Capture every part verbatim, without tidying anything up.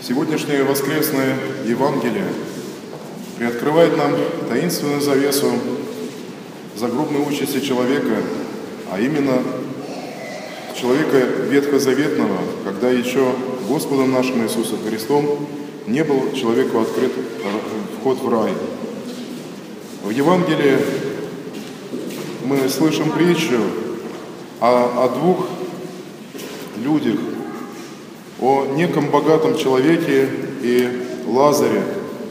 Сегодняшнее воскресное Евангелие приоткрывает нам таинственную завесу загробной участи человека, а именно человека ветхозаветного, когда еще Господом нашим Иисусом Христом не был человеку открыт вход в рай. В Евангелии мы слышим притчу о, о двух людях, о неком богатом человеке и Лазаре.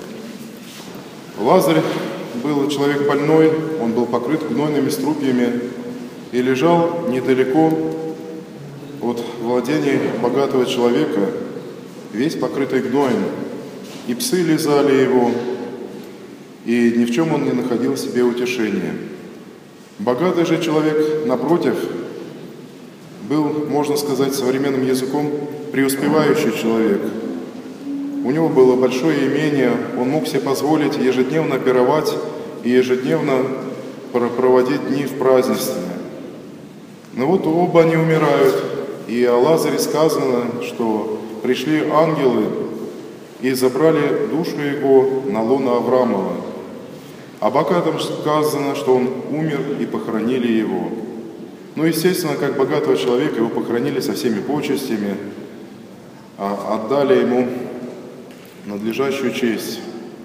Лазарь был человек больной, он был покрыт гнойными струпьями и лежал недалеко от владения богатого человека, весь покрытый гноем. И псы лизали его, и ни в чем он не находил себе утешения. Богатый же человек, напротив, был, можно сказать, современным языком, преуспевающий человек. У него было большое имение, он мог себе позволить ежедневно пировать и ежедневно проводить дни в празднестве. Но вот оба они умирают, и о Лазаре сказано, что пришли ангелы и забрали душу его на лоно Авраамова. О богатом сказано, что он умер и похоронили его. Ну, естественно, как богатого человека его похоронили со всеми почестями, отдали ему надлежащую честь.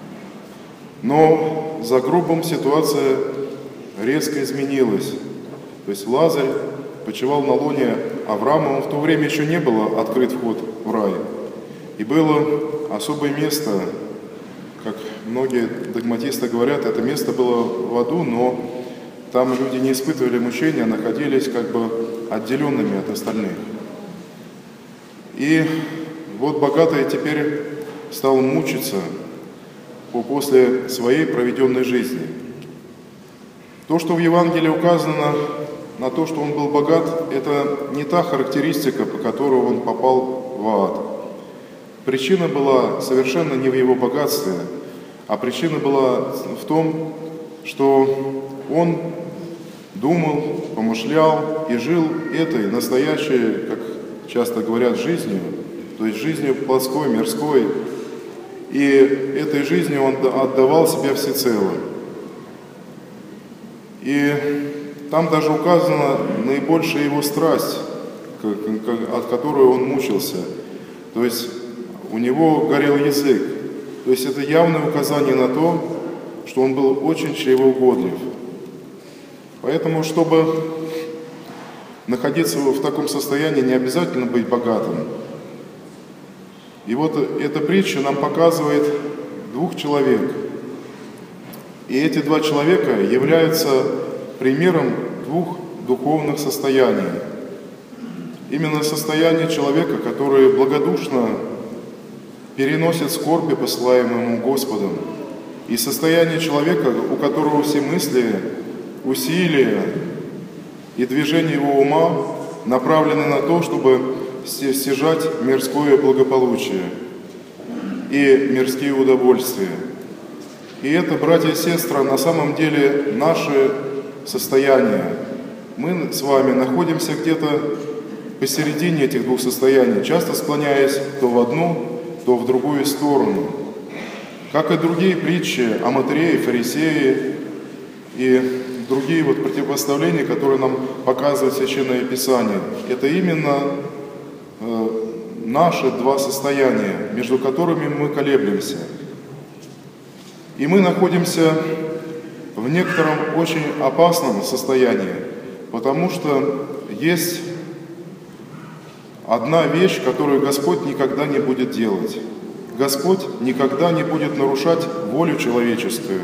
Но за гробом ситуация резко изменилась. То есть Лазарь почивал на лоне Авраама, в то время еще не было открыт вход в рай. И было особое место, как многие догматисты говорят, это место было в аду, но там люди не испытывали мучения, находились как бы отделенными от остальных. И вот богатый теперь стал мучиться после своей проведенной жизни. То, что в Евангелии указано на то, что он был богат, это не та характеристика, по которой он попал в ад. Причина была совершенно не в его богатстве, а причина была в том, что он думал, помышлял и жил этой настоящей, как часто говорят, жизнью, то есть жизнью плотской, мирской, и этой жизнью он отдавал себя всецело. И там даже указана наибольшая его страсть, от которой он мучился. То есть у него горел язык. То есть это явное указание на то, что он был очень чревоугодлив. Поэтому, чтобы находиться в таком состоянии, не обязательно быть богатым. И вот эта притча нам показывает двух человек. И эти два человека являются примером двух духовных состояний. Именно состояние человека, который благодушно переносит скорби, посылаемые ему Господом, и состояние человека, у которого все мысли, усилия и движения его ума направлены на то, чтобы стяжать мирское благополучие и мирские удовольствия. И это, братья и сестры, на самом деле наше состояние. Мы с вами находимся где-то посередине этих двух состояний, часто склоняясь то в одну, то в другую сторону. Как и другие притчи о Матреи, Фарисее и другие вот противопоставления, которые нам показывает Священное Писание. Это именно э, наши два состояния, между которыми мы колеблемся. И мы находимся в некотором очень опасном состоянии, потому что есть одна вещь, которую Господь никогда не будет делать. Господь никогда не будет нарушать волю человеческую.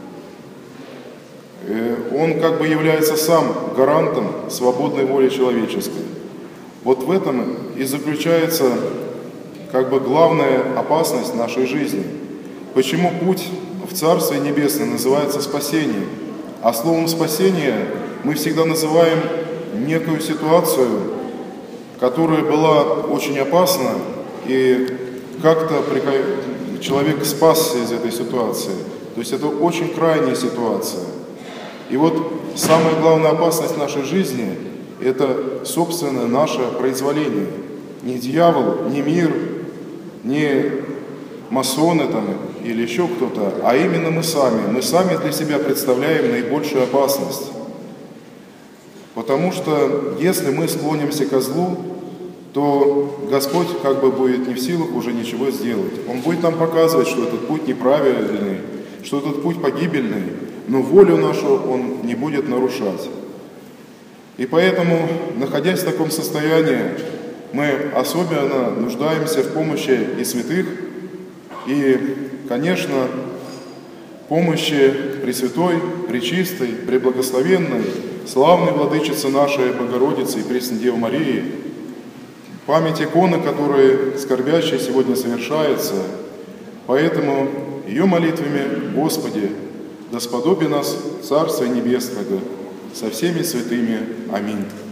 Он как бы является сам гарантом свободной воли человеческой. Вот в этом и заключается как бы главная опасность нашей жизни. Почему путь в Царствие Небесное называется спасением? А словом спасение мы всегда называем некую ситуацию, которая была очень опасна, и как-то человек спасся из этой ситуации. То есть это очень крайняя ситуация. И вот самая главная опасность нашей жизни – это, собственно, наше произволение. Ни дьявол, ни мир не масоны там или еще кто-то, а именно мы сами. Мы сами для себя представляем наибольшую опасность. Потому что если мы склонимся ко злу, то Господь как бы будет не в силах уже ничего сделать. Он будет нам показывать, что этот путь неправильный, что этот путь погибельный, но волю нашу Он не будет нарушать. И поэтому, находясь в таком состоянии, мы особенно нуждаемся в помощи и святых, и, конечно, помощи Пресвятой, Пречистой, Преблагословенной, славной Владычицы нашей Богородицы и Пресной Девы Марии, память иконы, которая скорбящая сегодня совершается. Поэтому ее молитвами, Господи, да сподоби нас Царствия Небесного со всеми святыми. Аминь.